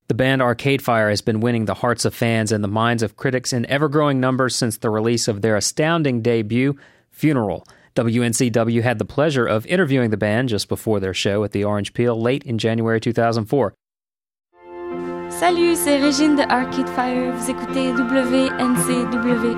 The band Arcade Fire has been winning the hearts of fans and the minds of critics in ever-growing numbers since the release of their astounding debut, Funeral. WNCW had the pleasure of interviewing the band just before their show at the Orange Peel late in January 2004. Salut, c'est Régine de Arcade Fire. Vous écoutez WNCW.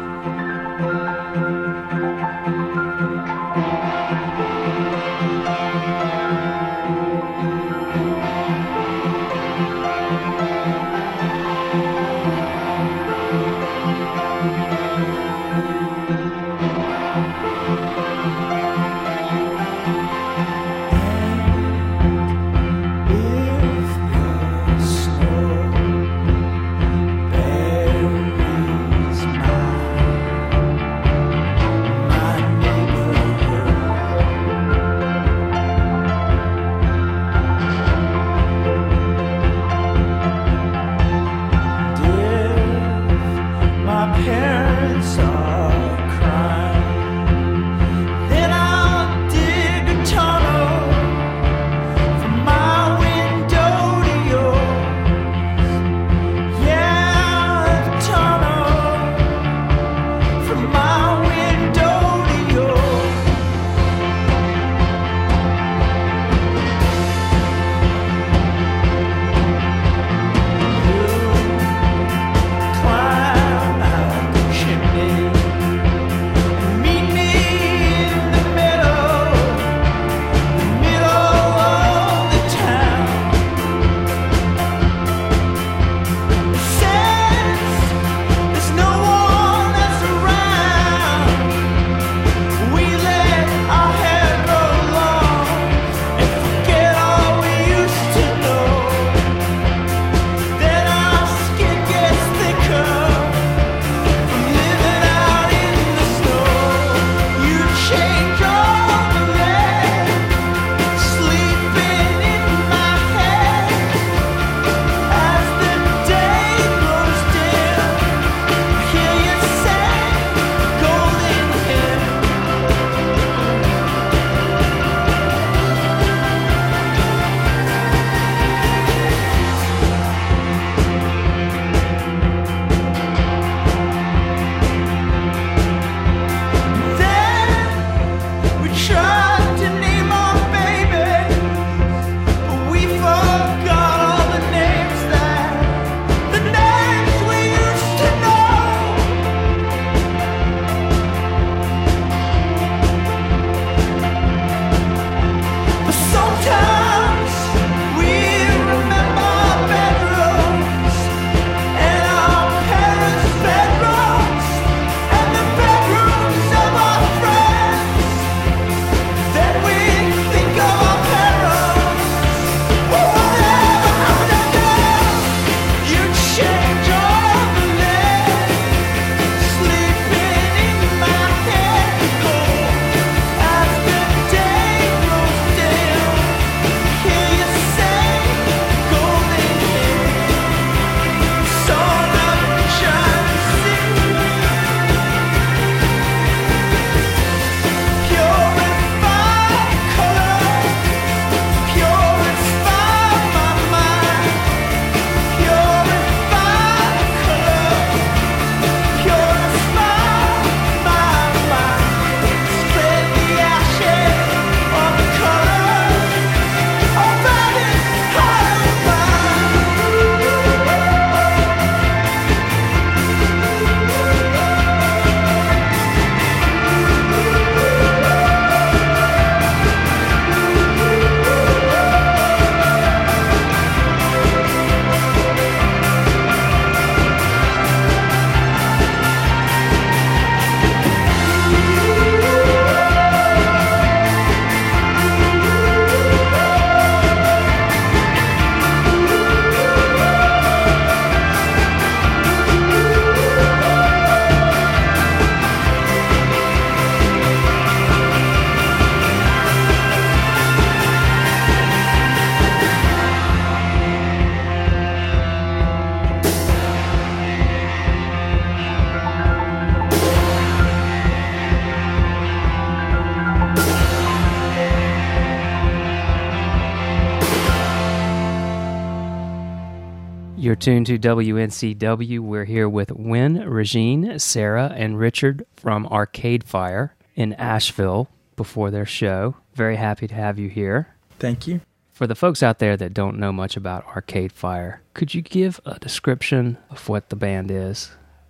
You're tuned to WNCW. We're here with Win, Regine, Sarah, and Richard from Arcade Fire in Asheville before their show. Very happy to have you here. Thank you. For the folks out there that don't know much about Arcade Fire, could you give a description of what the band is?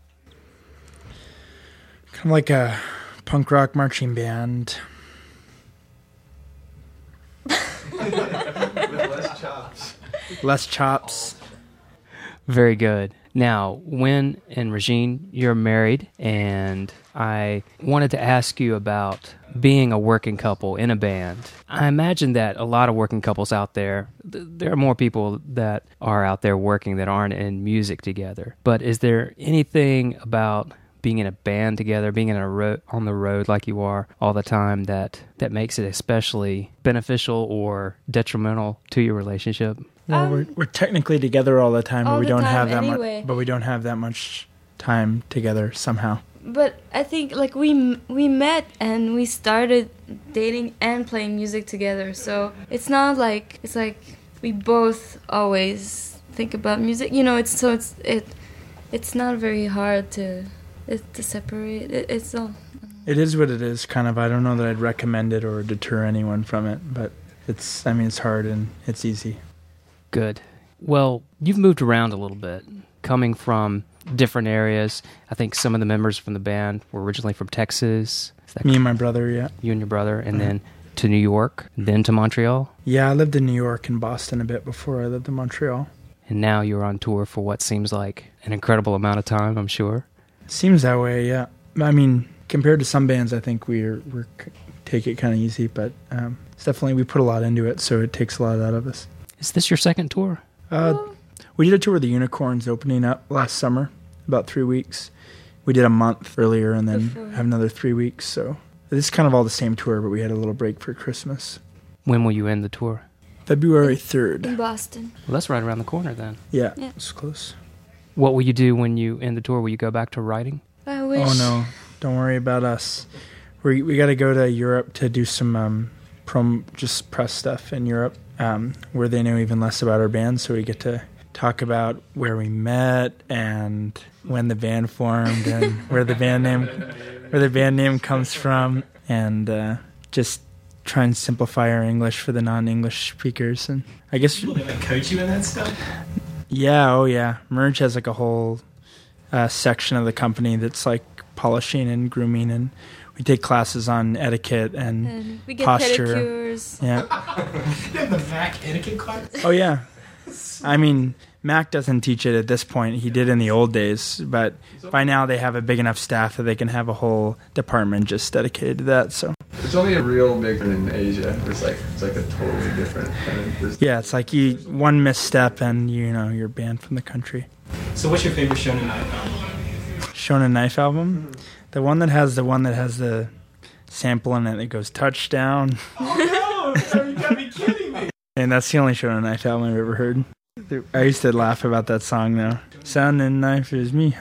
Kind of like a punk rock marching band. With less chops. Less chops. Very good. Now, Win and Regine, you're married, and I wanted to ask you about being a working couple in a band. I imagine that a lot of working couples out there, there are more people that are out there working that aren't in music together. But is there anything about being in a band together, being on the road like you are all the time, that makes it especially beneficial or detrimental to your relationship? Well, we're technically together all the time, but we don't have that anyway. much. But we don't have that much time together somehow. But I think like we met and we started dating and playing music together. So it's not like it's like we both always think about music. You know, it's not very hard to separate. It's all. It is what it is, kind of. I don't know that I'd recommend it or deter anyone from it, but it's hard and it's easy. Good. Well, you've moved around a little bit, coming from different areas. I think some of the members from the band were originally from Texas. Me and my brother, yeah. You and your brother, and then to New York, then to Montreal. Yeah, I lived in New York and Boston a bit before I lived in Montreal. And now you're on tour for what seems like an incredible amount of time, I'm sure. Seems that way, yeah. I mean, compared to some bands, I think we're take it kind of easy, but it's definitely, we put a lot into it, so it takes a lot out of us. Is this your second tour? We did a tour with the Unicorns opening up last summer, about 3 weeks. We did a month earlier and then have another 3 weeks. So this is kind of all the same tour, but we had a little break for Christmas. When will you end the tour? February 3rd. In Boston. Well, that's right around the corner then. Yeah, it's close. What will you do when you end the tour? Will you go back to writing? I wish. Oh, no. Don't worry about us. We got to go to Europe to do some just press stuff in Europe. Where they know even less about our band, so we get to talk about where we met and when the band formed and where the band name comes from, and just try and simplify our English for the non-English speakers. And I guess Will they coach you in that stuff? Yeah, oh yeah. Merge has like a whole section of the company that's like polishing and grooming, and we take classes on etiquette and we get posture. pedicures. Yeah. You have the Mac etiquette class? Oh yeah. I mean, Mac doesn't teach it at this point. He did in the old days, but by now they have a big enough staff that they can have a whole department just dedicated to that. So it's only a real big one in Asia. It's like a totally different kind of. Yeah, it's like one misstep and you're banned from the country. So what's your favorite Shonen Knife album? Shonen Knife album? The one that has the sample in it that goes touchdown. Oh no! You gotta be kidding me! And that's the only Shonen Knife album I've ever heard. I used to laugh about that song though. Shonen Knife is me,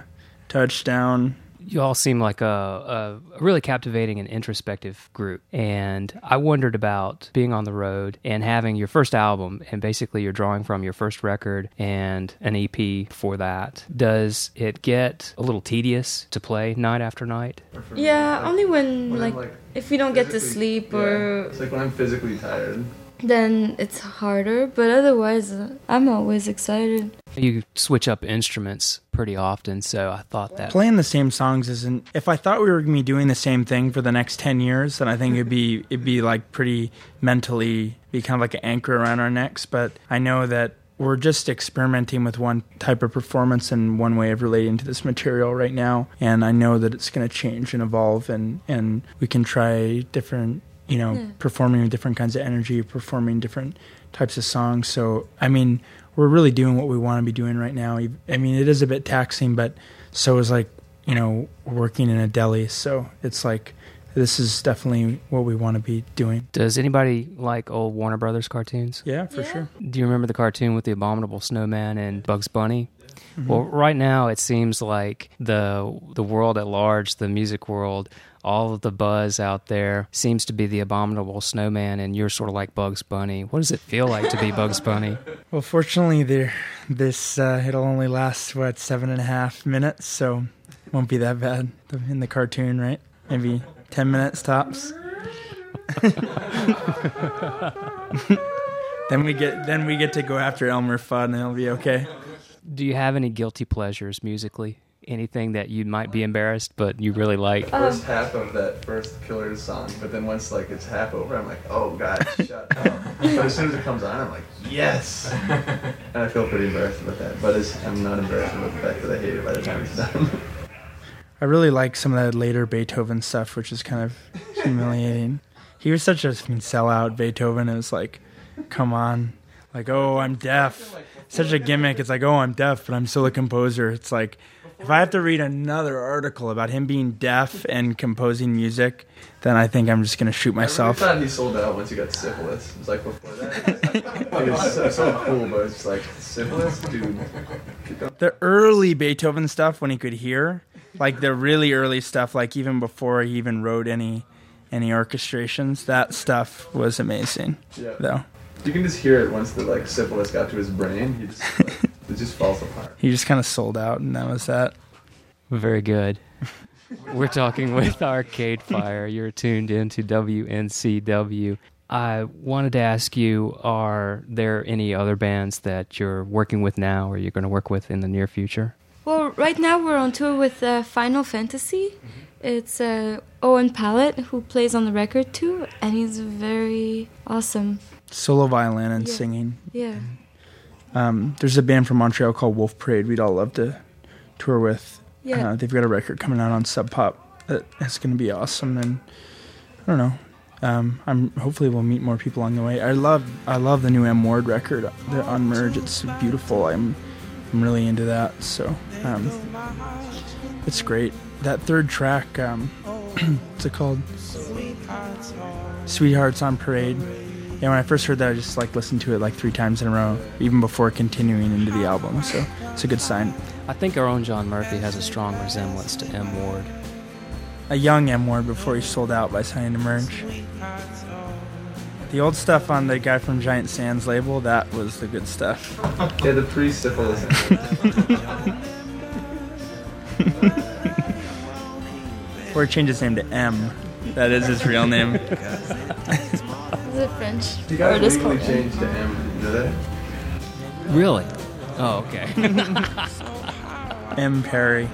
touchdown. You all seem like a really captivating and introspective group. And I wondered about being on the road and having your first album, and basically you're drawing from your first record and an EP for that. Does it get a little tedious to play night after night? Yeah, only when if we don't get to sleep or... It's like when I'm physically tired. Then it's harder, but otherwise I'm always excited. You switch up instruments pretty often, so I thought that... Playing the same songs isn't... If I thought we were going to be doing the same thing for the next 10 years, then I think it'd be like pretty mentally, be kind of like an anchor around our necks. But I know that we're just experimenting with one type of performance and one way of relating to this material right now. And I know that it's going to change and evolve, and we can try different... performing with different kinds of energy, performing different types of songs. So, I mean, we're really doing what we want to be doing right now. I mean, it is a bit taxing, but so is working in a deli. So it's like this is definitely what we want to be doing. Does anybody like old Warner Brothers cartoons? Yeah, for Yeah. sure. Do you remember the cartoon with the Abominable Snowman and Bugs Bunny? Mm-hmm. Well, right now it seems like the world at large, the music world, all of the buzz out there seems to be the Abominable Snowman, and you're sort of like Bugs Bunny. What does it feel like to be Bugs Bunny? Well, fortunately, it'll only last 7.5 minutes, so it won't be that bad in the cartoon, right? Maybe 10 minutes tops. Then we get to go after Elmer Fudd, and it'll be okay. Do you have any guilty pleasures musically? Anything that you might be embarrassed, but you really like? First half of that first Killers song, but then once like it's half over, I'm like, oh god, shut up. But as soon as it comes on, I'm like, yes. And I feel pretty embarrassed about that, but I'm not embarrassed about the fact that I hate it by the time it's done. I really like some of that later Beethoven stuff, which is kind of humiliating. He was such a sellout, Beethoven. It was like, come on. Like, oh, I'm deaf. Such a gimmick. It's like, oh, I'm deaf, but I'm still a composer. It's like, if I have to read another article about him being deaf and composing music, then I think I'm just going to shoot myself. I really thought he sold out once he got syphilis. It was like before that. It was so cool, but it's just like, syphilis? Dude. The early Beethoven stuff, when he could hear, like the really early stuff, like even before he even wrote any orchestrations, that stuff was amazing, Yeah. though. You can just hear it once the like syphilis got to his brain. He just it just falls apart. He just kind of sold out, and that was that. Very good. We're talking with Arcade Fire. You're tuned into WNCW. I wanted to ask you, are there any other bands that you're working with now or you're going to work with in the near future? Well, right now we're on tour with Final Fantasy. It's Owen Pallett who plays on the record too, and he's very awesome. Solo violin and Yeah. singing. Yeah. There's a band from Montreal called Wolf Parade we'd all love to tour with. Yeah. They've got a record coming out on Sub Pop that's going to be awesome, and I don't know. Hopefully we'll meet more people along the way. I love the new M Ward record, the Unmerge. It's beautiful. I'm really into that. So it's great. That third track, what's it called? Sweethearts on Parade. Yeah, when I first heard that, I just listened to it 3 times in a row, even before continuing into the album. So it's a good sign. I think our own John Murphy has a strong resemblance to M. Ward. A young M Ward before he sold out by signing to Merge. The old stuff on the guy from Giant Sands label, that was the good stuff. Yeah, the pre-syphilis. Or he changed his name to M. That is his real name. Is it French? You guys artist legally called changed to M, did they? Really? Oh, okay. M. Perry.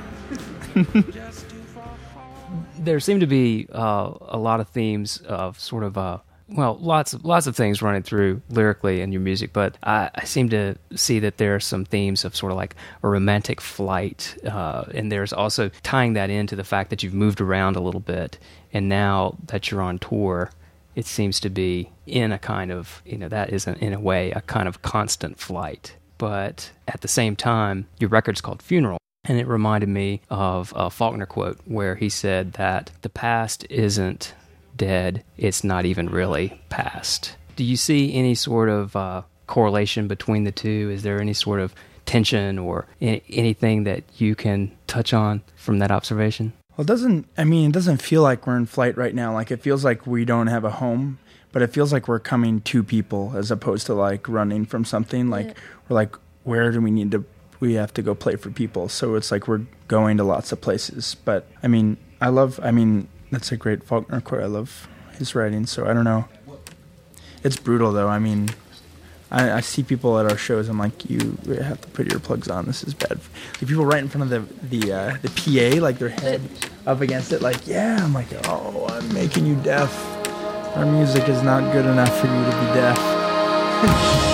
There seem to be a lot of themes of sort of lots of things running through lyrically in your music, but I seem to see that there are some themes of sort of like a romantic flight, and there's also tying that into the fact that you've moved around a little bit, and now that you're on tour, it seems to be in a kind of, that isn't in a way a kind of constant flight. But at the same time, your record's called Funeral. And it reminded me of a Faulkner quote where he said that the past isn't dead, it's not even really past. Do you see any sort of correlation between the two? Is there any sort of tension or anything that you can touch on from that observation? Well, it doesn't feel like we're in flight right now. Like, it feels like we don't have a home, but it feels like we're coming to people as opposed to running from something. Like, we're like, where do we have to go play for people? So it's like we're going to lots of places. But that's a great Faulkner quote. I love his writing. So I don't know. It's brutal though. I see people at our shows. I'm like, you have to put earplugs on. This is bad. The people right in front of the PA, like their head up against it. Like, yeah. I'm like, oh, I'm making you deaf. Our music is not good enough for you to be deaf.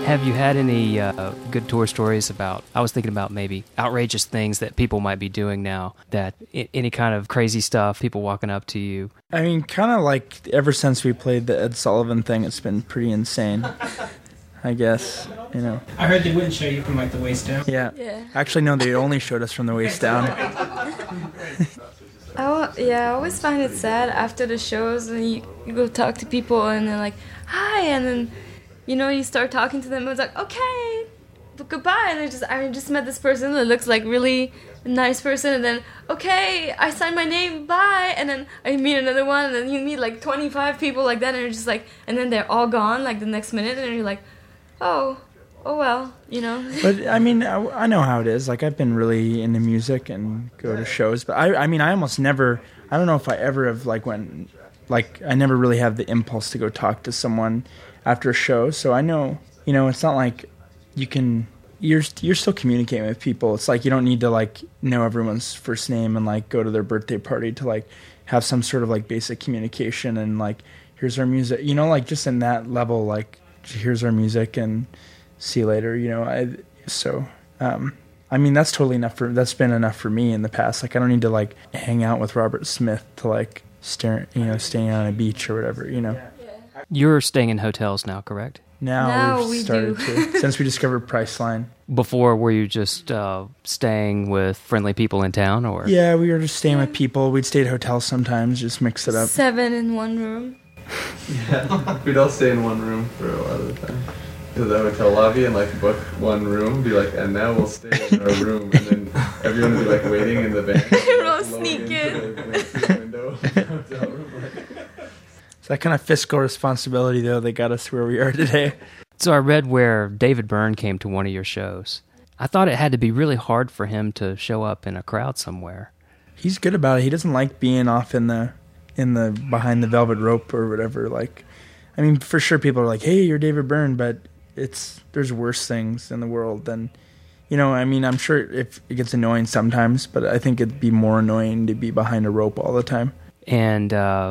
Have you had any good tour stories about, I was thinking about maybe outrageous things that people might be doing now, that any kind of crazy stuff, people walking up to you? I mean, kind of like ever since we played the Ed Sullivan thing, it's been pretty insane, I guess, you know. I heard they wouldn't show you from like the waist down. Yeah. Yeah. Actually, no, they only showed us from the waist down. I always find it sad after the shows when you go talk to people and they're like, hi, and then, you know, you start talking to them and it's like, okay, but goodbye, and I just met this person that looks like really nice person, and then, okay, I signed my name, bye, and then I meet another one, and then you meet like 25 people like that, and you're just like, and then they're all gone like the next minute, and you're like, oh well, you know. But I mean, I know how it is. Like, I've been really into music and go to shows, but I mean, I almost never, I don't know if I ever have like went, like, I never really have the impulse to go talk to someone after a show. So I know, you know, it's not like you're still communicating with people. It's like you don't need to like know everyone's first name and like go to their birthday party to like have some sort of like basic communication and like, here's our music, you know, like just in that level, like here's our music and see you later, you know. I mean, that's been enough for me in the past. Like, I don't need to like hang out with Robert Smith to like staying on a beach or whatever, you know. You're staying in hotels now, correct? Now We've started to, since we discovered Priceline. Before, were you just staying with friendly people in town, or? Yeah, we were just staying with people. We'd stay at hotels sometimes, just mix it up. 7 in one room. Yeah, we'd all stay in one room for a lot of the time. To the hotel lobby and like book one room, be like, and now we'll stay in our room, and then everyone would be like waiting in the van. We'll all Like, sneak in. the window of the hotel room. It's that kind of fiscal responsibility, though, that got us where we are today. So I read where David Byrne came to one of your shows. I thought it had to be really hard for him to show up in a crowd somewhere. He's good about it. He doesn't like being off in the behind the velvet rope or whatever. Like, I mean, for sure, people are like, "Hey, you're David Byrne," but there's worse things in the world than, you know. I mean, I'm sure if it gets annoying sometimes, but I think it'd be more annoying to be behind a rope all the time. And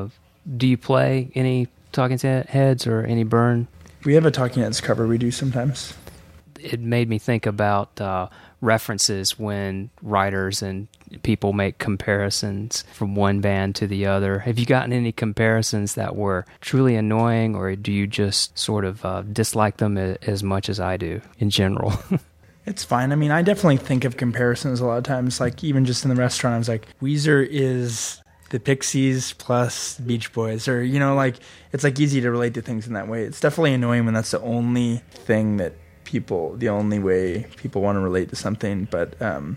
do you play any Talking Heads or any Byrne? We have a Talking Heads cover we do sometimes. It made me think about references when writers and people make comparisons from one band to the other. Have you gotten any comparisons that were truly annoying, or do you just sort of dislike them as much as I do in general? It's fine. I mean, I definitely think of comparisons a lot of times. Like, even just in the restaurant, I was like, Weezer is the Pixies plus Beach Boys, or, you know, like, it's like easy to relate to things in that way. It's definitely annoying when that's the only thing that the only way people want to relate to something. But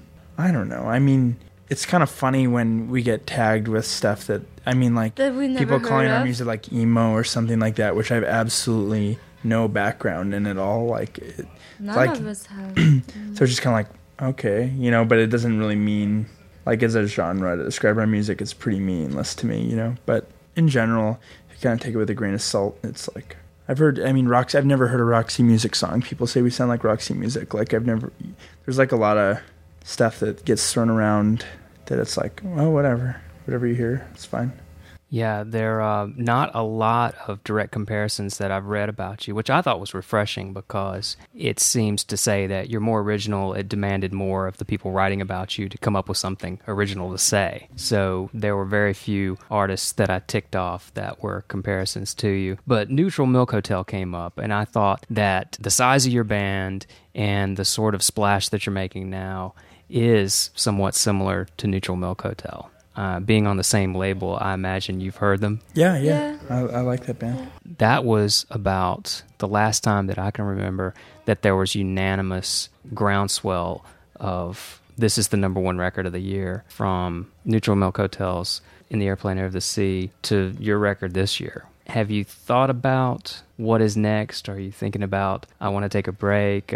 I don't know. I mean, it's kind of funny when we get tagged with stuff that, I mean, like, That we never people calling heard our of. music like emo or something like that, which I have absolutely no background in at all. Like, None like, of us have. so it's just kind of like, okay, you know, but it doesn't really mean, like, as a genre to describe our music, it's pretty meaningless to me, you know. But in general, if you kind of take it with a grain of salt, it's like, I've never heard a Roxy Music song. People say we sound like Roxy Music. Like, there's like a lot of stuff that gets thrown around that it's like, well, whatever you hear, it's fine. Yeah, there are not a lot of direct comparisons that I've read about you, which I thought was refreshing because it seems to say that you're more original. It demanded more of the people writing about you to come up with something original to say. So there were very few artists that I ticked off that were comparisons to you. But Neutral Milk Hotel came up, and I thought that the size of your band and the sort of splash that you're making now is somewhat similar to Neutral Milk Hotel. Being on the same label, I imagine you've heard them. Yeah. I like that band. That was about the last time that I can remember that there was unanimous groundswell of this is the number one record of the year, from Neutral Milk Hotel's In the Airplane Over the Sea to your record this year. Have you thought about what is next? Are you thinking about, I want to take a break?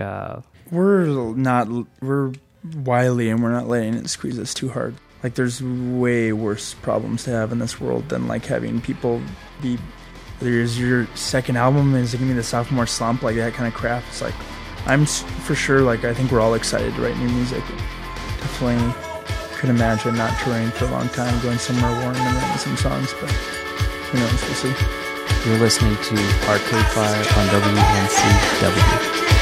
We're wily and we're not letting it squeeze us too hard. Like, there's way worse problems to have in this world than, like, having people be, there's your second album, is it going to be the sophomore slump, like that kind of crap. It's like, I'm for sure, like, I think we're all excited to write new music. Definitely could imagine not touring for a long time, going somewhere warm and writing some songs, but who knows, we'll see. You're listening to Arcade Fire on WNCW.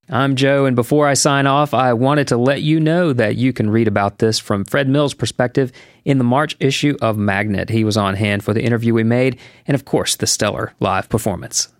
I'm Joe, and before I sign off, I wanted to let you know that you can read about this from Fred Mills' perspective in the March issue of Magnet. He was on hand for the interview we made, and of course, the stellar live performance.